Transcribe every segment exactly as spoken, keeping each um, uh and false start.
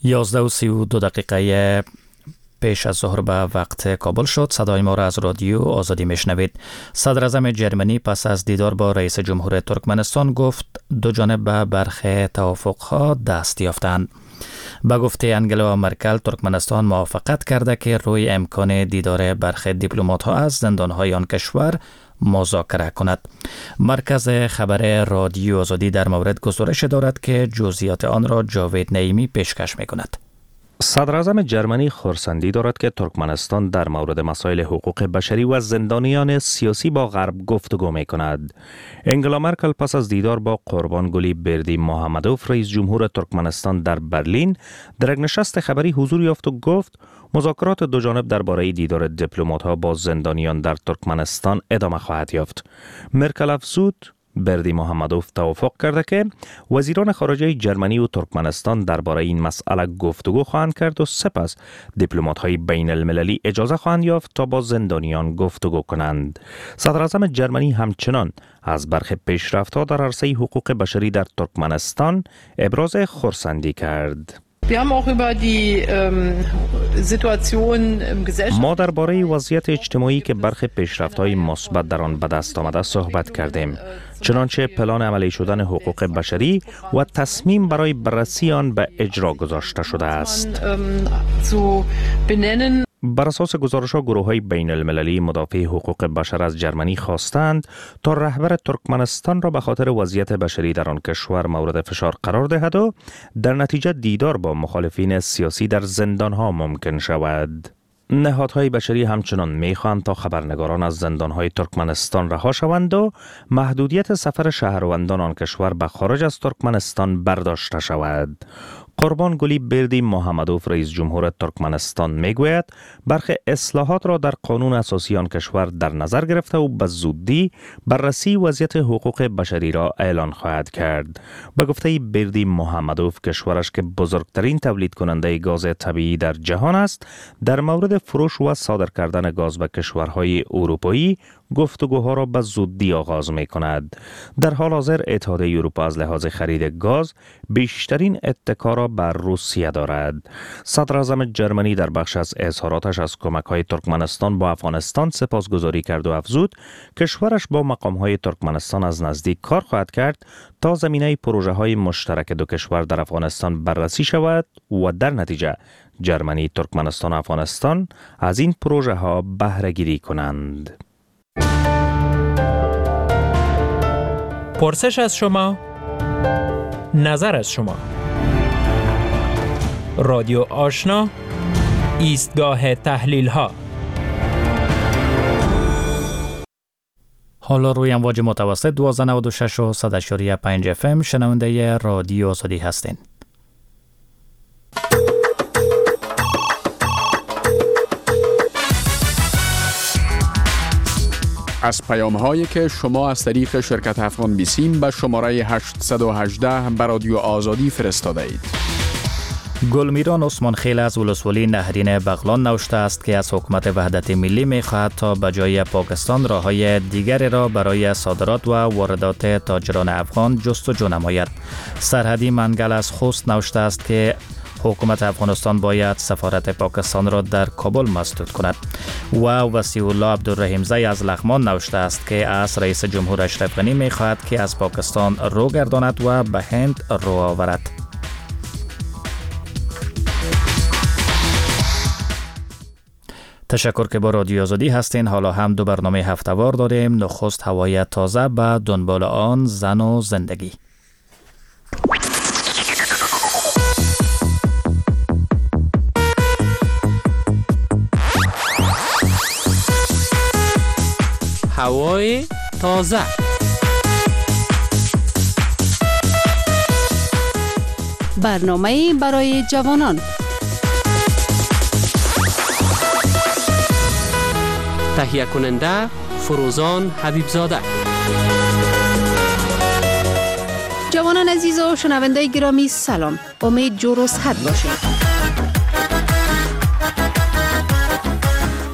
یازده و سی و دو دقیقه پیش از ظهر به وقت کابل شد. صدای ما را از رادیو آزادی میشنوید. صدر اعظم جرمنی پس از دیدار با رئیس جمهور ترکمنستان گفت دو جانب به برخی توافقها دست یافتند. با گفته انگلا مرکل، ترکمنستان موافقت کرده که روی امکان دیدار برخی دیپلمات‌ها از زندان‌های آن کشور مذاکره کند. مرکز خبر رادیو آزادی در مورد گزارش دارد که جزئیات آن را جاوید نعیمی پیشکش می‌کند. صدر اعظم جرمنی خرسندی دارد که ترکمنستان در مورد مسائل حقوق بشری و زندانیان سیاسی با غرب گفتگو می کند. انگلا مرکل پس از دیدار با قربانگلی بردی محمدوف رئیس جمهور ترکمنستان در برلین در یک نشست خبری حضور یافت و گفت مذاکرات دو جانب درباره دیدار دیپلمات‌ها با زندانیان در ترکمنستان ادامه خواهد یافت. مرکل افزود بردی محمدوف توافق کرده که وزیران خارجه جرمنی و ترکمنستان درباره این مسئله گفتگو خواهند کرد و سپس دیپلمات‌های بین المللی اجازه خواهند یافت تا با زندانیان گفتگو کنند. صدر اعظم جرمنی همچنان از برخی پیشرفت‌ها در عرصه حقوق بشری در ترکمنستان ابراز خرسندی کرد. ما درباره وضعیت اجتماعی که برخی پیشرفت‌های مثبت در آن به دست آمده صحبت کردیم، چنانچه پلان عملی شدن حقوق بشری و تصمیم برای بررسی آن به اجرا گذاشته شده است. بر اساس گزارش‌ها گروه‌های بین المللی مدافع حقوق بشر از جرمنی خواستند تا رهبر ترکمنستان را به خاطر وضعیت بشری در آن کشور مورد فشار قرار دهد و در نتیجه دیدار با مخالفین سیاسی در زندان‌ها ممکن شود. نهادهای بشری همچنان می‌خواهند تا خبرنگاران از زندان‌های ترکمنستان رها شوند و محدودیت سفر شهروندان آن کشور به خارج از ترکمنستان برداشته شود. قربانگلی بردی محمدوف رئیس جمهور ترکمنستان میگوید برخی اصلاحات را در قانون اساسی آن کشور در نظر گرفته و به زودی بررسی وضعیت حقوق بشری را اعلان خواهد کرد. به گفته بردی محمدوف، کشورش که بزرگترین تولید کننده گاز طبیعی در جهان است، در مورد فروش و صادر کردن گاز به کشورهای اروپایی گفتگوها را به زودی آغاز می کند. در حال حاضر اتحادیه اروپا از لحاظ خرید گاز بیشترین اتکا را بر روسیه دارد. صدر اعظم جرمنی در بخش از اظهاراتش از کمک‌های ترکمنستان با افغانستان سپاسگزاری کرد و افزود کشورش با مقام‌های ترکمنستان از نزدیک کار خواهد کرد تا زمینه پروژه‌های مشترک دو کشور در افغانستان بررسی شود و در نتیجه جرمنی، ترکمنستان و افغانستان از این پروژه‌ها بهره گیری کنند. پرسش از شما، نظر از شما. رادیو آشنا، ایستگاه تحلیل ها. حالا روی امواج متوسط دوازده نود و شش و صد و پنج اف ام شنونده رادیو آزادی هستین. از پیام هایی که شما از طریق شرکت افغان بیسیم به شماره هشت یک هشت به رادیو آزادی فرستاده اید. گلمیران عثمان خیل از ولسوالی نهرین بغلان نوشته است که از حکومت وحدت ملی می‌خواهد تا به جای پاکستان راه‌های دیگری را برای صادرات و واردات تاجران افغان جستجو نماید. سرحدی منگل از خوست نوشته است که حکومت افغانستان باید سفارت پاکستان را در کابل مسدود کند. و وسیع الله عبدالرحیم زی از لغمان نوشته است که از رئیس جمهور اشرف غنی می‌خواهد که از پاکستان رو گرداند و به هند رو آورد. تشکر که با رادیو آزادی هستین. حالا هم دو برنامه هفته‌وار داریم. نخست هوای تازه، به دنبال آن زن و زندگی. هوای تازه. برنامه برای جوانان. تهیه کننده فروزان حبیبزاده. جوانان عزیز و شنونده گرامی سلام. امید جور و صحت باشید.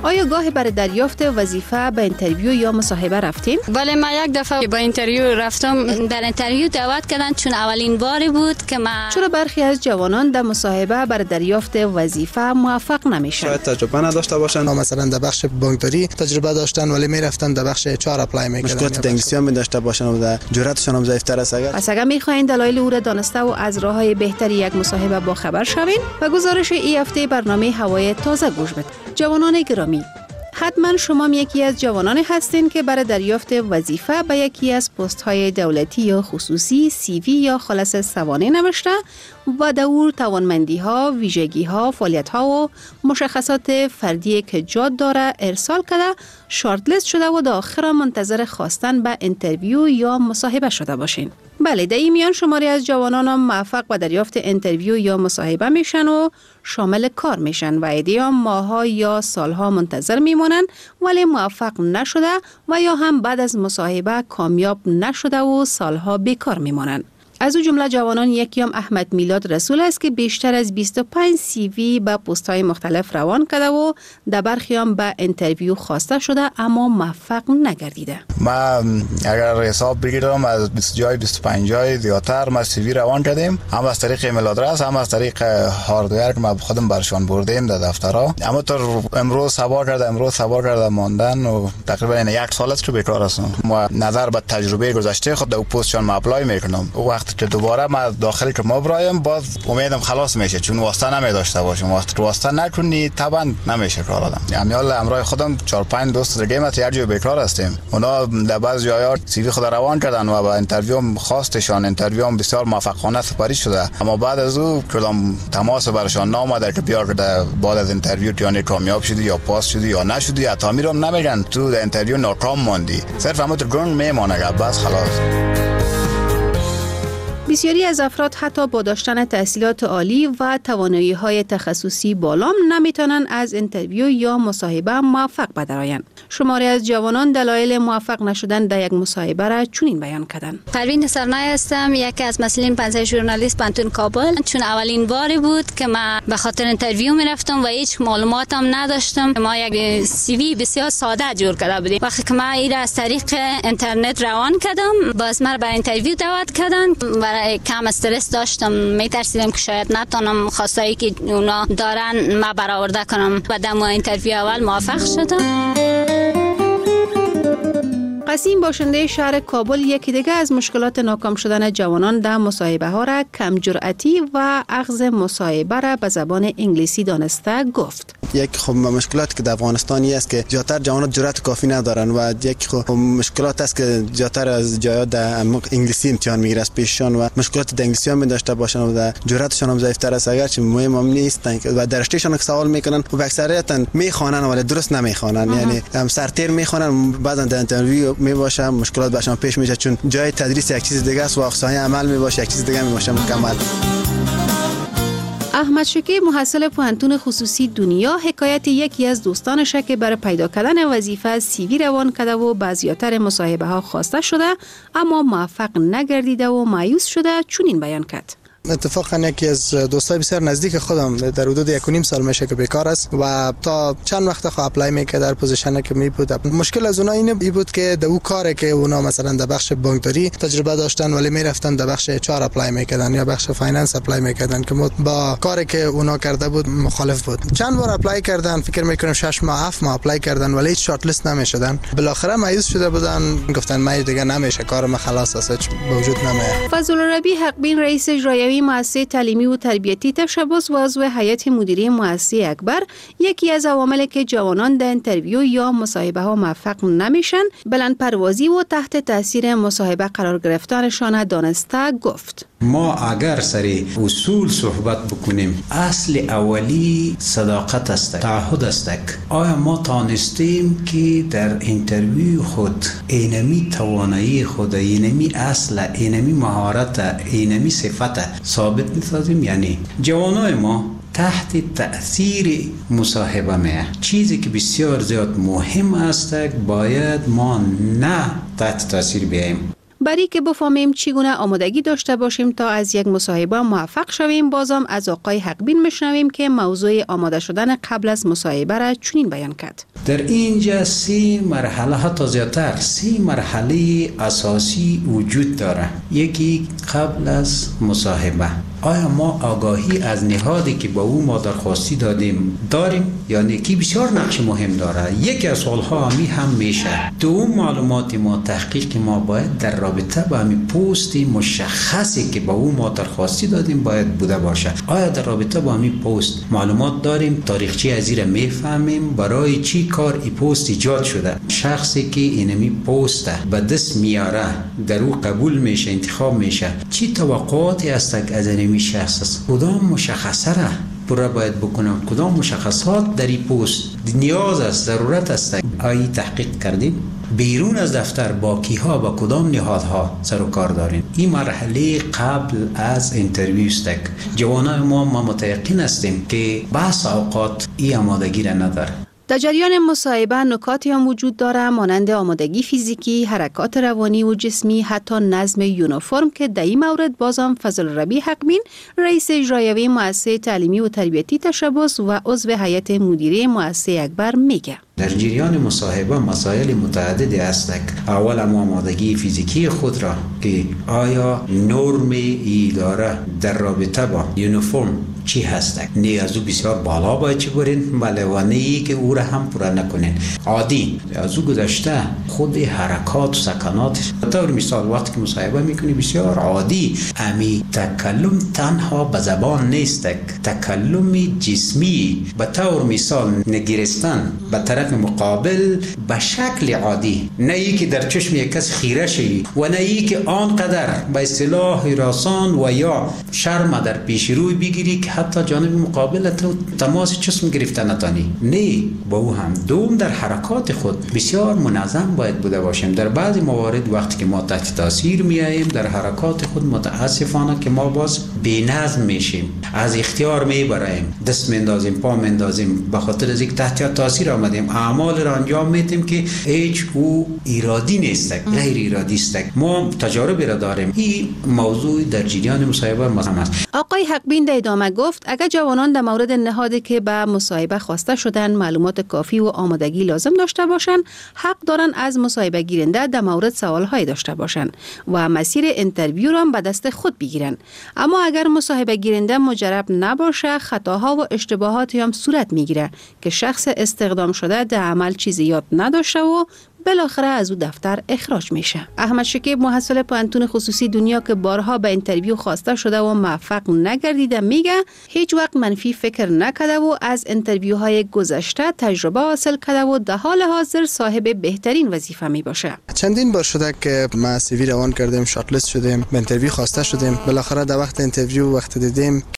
آیا گاهی برای دریافت وظیفه به اینترویو یا مصاحبه رفتین؟ بله، من یک دفعه با اینترویو رفتم. در اینترویو دعوت کردن چون اولین باری بود که من. چرا برخی از جوانان در مصاحبه برای دریافت وظیفه موفق نمیشن؟ شاید تجربه نداشته باشن، مثلا در بخش بانکداری تجربه داشتن ولی میرفتن در بخش اچ آر اپلای میکردن. مشکلات انگلیسی هم داشته باشن و در جرأتشون هم ضعیف‌تر است. اگر پس اگر میخواین دلایل او را دانسته و از راههای بهتری یک مصاحبه با خبر شوین و گزارش این هفته برنامه هوای تازه گوش بدید. جوانان گرامی، حتما شما یکی از جوانان هستین که برای دریافت وظیفه به یکی از پست های دولتی یا خصوصی سی وی یا خلاصه سوانح نوشته و دور توانمندی ها، ویژگی ها، فعالیت ها و مشخصات فردی که جاد داره ارسال کرده، شارت لیست شده و در آخر منتظر خواستن به اینترویو یا مصاحبه شده باشین. بله، در این میان شماری از جوانان هم موفق به دریافت اینترویو یا مصاحبه میشن و شامل کار میشن و عده‌ای هم ماه‌ها یا سالها منتظر میمونن ولی موفق نشده و یا هم بعد از مصاحبه کامیاب نشده و سالها بیکار میمونن. از او جمله جوانان یکی هم احمد میلاد رسول است که بیشتر از بیست و پنج سی وی به پست‌های مختلف روان کرده و در برخی هم به اینترویو خواسته شده اما موفق نگردیده. من اگر حساب بگیرم از بیست جای بیست و پنج جای زیادتر ما سی وی روان کردیم، هم از طریق ایمیل آدرس هم از طریق هاردویر که ما خودم برشان بردیم در دفترها. اما تا امروز سوار کرده امروز سوار کرده ماندن و تقریبا یک سال است که بیکار هستم. ما نظر به تجربه گذشته خود در پستشان ما اپلای میکنم. وقتی که دوباره ما داخل که ما برایم باز امیدم خلاص میشه چون واسطه نمی داشته باشم. وقتی واسطه نکنی طبعا نمیشه کار آدم. یعنی حالا امروز خودم چهار پنج دوست دیگه ما هر جای بیکار هستیم. اونا در بعض جاها سی وی خود روان کردن و با اینترویو خواستشان اینترویو بسیار موفقانه سپاری شده، اما بعد از او کدام تماس برشان نامده که بیار که بعد از اینترویو یعنی کامیاب شدی یا پاس شدی یا نشدی یا تعمیرم نمیگن تو در اینترویو ناکام موندی، صرف همون تو گرون میمونه بس خلاص. بسیاری از افراد حتی با داشتن تحصیلات عالی و توانایی‌های تخصصی بالام نمیتونن از اینترویو یا مصاحبه موفق بدرآیند. شماری از جوانان دلایل موفق نشدن در یک مصاحبه را چنین بیان کردند. پروین سرنای هستم، یکی از مسئولین پنجاه ژورنالیست پانتون کابل. چون اولین باری بود که من به خاطر اینترویو میرفتم و هیچ معلوماتم نداشتم. ما یک سی وی بسیار ساده جور کرده بودیم. وقتی که من این از طریق اینترنت روان کردم، باز من برای اینترویو دعوت کردن. برای کم استرس داشتم، میترسیدم که شاید نتونم خواستایی که اونا دارن ما برآورده کنم و در اینترویو اول موفق شدم. قسیم باشنده شهر کابل یکی دیگه از مشکلات ناکام شدن جوانان در مصاحبه ها را کم جرأتی و اخذ مصاحبه را به زبان انگلیسی دانسته گفت. یک خب مشکلات که در افغانستانی است که زیاتر جوانان جرأت کافی ندارن و یک خب مشکلات است که زیاتر از جاها در انگلیسی امتحان میگیره از پیششان و مشکلات در انگلیسی هم داشته باشن و در جرأتشان هم ضعیف‌تر است، اگرچه مهم هم نیستن و در رشتهشان که سوال میکنن و اکثریتا میخوانن ولی درست نمیخوانن، یعنی هم سرتیر میخوانن بعدن در اینترویو می باشه مشکلات برشان پیش میشه چون جای تدریس یک چیز دیگه است و اقصای عمل می باشه یک چیز دیگه می باشه مکمل. احمد شکی محصل پوهنتون خصوصی دنیا حکایت یکی از دوستانش که برای پیدا کردن وظیفه سی وی روان کرده و بعضیاتر مصاحبه ها خواسته شده اما موفق نگردیده و مایوس شده چنین بیان کرد. اتفاقا یکی از دوستای بسیار نزدیک خودم در حدود یک و نیم سال میشه که بیکار است و تا چند وقت خو اپلای میکرد در پوزیشنی که می بود. مشکل از اونها اینه بود که در اون کاری که اونا مثلا در بخش بانکداری تجربه داشتن ولی میرفتن در بخش اچ آر اپلای میکردن یا بخش فایننس اپلای میکردن که با کاری که اونا کرده بود مخالف بود. چند بار اپلای کردن، فکر میکنم شش ماه هفت ماه اپلای کردن ولی هیچ شارت لیست نمیشدن. بالاخره مایوس شده بودن، گفتن من دیگه نمیشه، کارم خلاص است، به وجود نمیاد. فضل الربی حقبین رئیس اجرایی مؤسسه تعلیمی و تربیتی تشبث و عضو هیئت مدیره مؤسسه اکبر یکی از عواملی که جوانان در اینترویو یا مصاحبه ها موفق نمیشن بلند پروازی و تحت تاثیر مصاحبه قرار گرفتنشان دانسته گفت. ما اگر سری اصول صحبت بکنیم اصل اولی صداقت است، تعهد است. آیا ما تانستیم که در اینترویو خود اینمی توانایی خود، اینمی اصل، اینمی مهارت، اینمی صفت ثابت می‌سازیم؟ یعنی جوانای ما تحت تأثیر مصاحبه میه، چیزی که بسیار زیاد مهم است باید ما نه تحت تأثیر بیاییم. برای که بفهمیم چگونه آمادگی داشته باشیم تا از یک مصاحبه موفق شویم بازم از آقای حقبین میشنویم که موضوع آماده شدن قبل از مصاحبه را چنین بیان کرد. در اینجا سه مرحله حتی زیادتر سه مرحله اساسی وجود داره. یکی قبل از مصاحبه، آیا ما آگاهی از نهادی که با او ما درخواستی دادیم داریم یا نه؟ کی بسیار نقش مهم داره. یکی از سوالها همی هم میشه دوم معلومات ما، تحقیق ما باید در رابطه با همین پست مشخصی که با او ما درخواستی دادیم باید بوده باشه. آیا در رابطه با همین پست معلومات داریم؟ تاریخچه از این میفهمیم برای چی کار ای پست ایجاد شده؟ شخصی که اینمی پست به دست میاره در او قبول میشه، انتخاب میشه، چی توقعاتی هست از اینمی شخص است؟ کدام مشخصه را پورا باید بکنم؟ کدام مشخصات در این پست نیاز است، ضرورت است؟ آیا تحقیق کردیم؟ بیرون از دفتر با کیها، با کدام نهادها سر و کار دارین؟ این مرحله قبل از انترویو است. جوانای ما ما متيقن هستیم که بحث اوقات این آمادگی را نداره. در جریان مصاحبه نکاتی هم وجود داره مانند آمادگی فیزیکی، حرکات روانی و جسمی، حتی نظم یونیفرم که در این مورد بازم فضل ربیع حقبین رئیس اجرایی مؤسسه تعلیمی و تربیتی تشبث و عضو هیئت مدیره مؤسسه اکبر میگه. در جریان مصاحبه مسائل متعددی است. اول آمادگی فیزیکی خود را که آیا نرم اداره در رابطه با یونیفرم چی هست؟ نه از او بسیار بالا باید چی برین، بله و نه ای که او را هم پورا نکنین. عادی از او گذشته خود حرکات و سکنات، طور مثال وقتی که مصاحبه میکنی بسیار عادی، امی تکلم تنها به زبان نیست، تکلم جسمی به طور مثال نگرستن به طرف مقابل به شکل عادی، نه ای که در چشم یک کس خیره شوی و نه ای که آنقدر به اصطلاح راسان و یا شرم در پیش روی بگیری که حتی جانب مقابل تو تماس چشم گرفته نتانی. نه، با او هم دوم در حرکات خود بسیار منظم باید بوده باشیم. در بعضی موارد وقتی که ما تحت تاثیر میاییم در حرکات خود متاسفانه که ما باز بی‌نظم میشیم، از اختیار میبریم، دست میندازیم، پا میندازیم، به خاطر از اینکه تحت تاثیر آمدیم اعمال را انجام میدیم که هیچ او ارادی نیست، غیر ارادی است. ما تجارب را داریم. این موضوع در جریان مصاحبه مهم است. آقای حقبین در ادامه گفت اگر جوانان در مورد نهادی که به مصاحبه خواسته شدن معلومات کافی و آمادگی لازم داشته باشند، حق دارن از مصاحبه گیرنده در مورد سوالهای داشته باشند و مسیر اینترویو را به دست خود بگیرن. اما اگر مصاحبه گیرنده مجرب نباشه، خطاها و اشتباهاتی هم صورت میگیره که شخص استخدام شده در عمل چیزی یاد نداشته و بالاخره از او دفتر اخراج میشه. احمد شکیب محصل پانتون خصوصی دنیا که بارها به اینترویو خواسته شده و موفق نگردیده میگه هیچ وقت منفی فکر نکرده و از اینترویوهای گذشته تجربه حاصل کرده و در حال حاضر صاحب بهترین وظیفه می باشه. چندین بار شده که ما سی وی روان کردیم، شارت لیست شدیم، به اینترویو خواسته شدیم، بالاخره در وقت اینترویو وقت دیدیم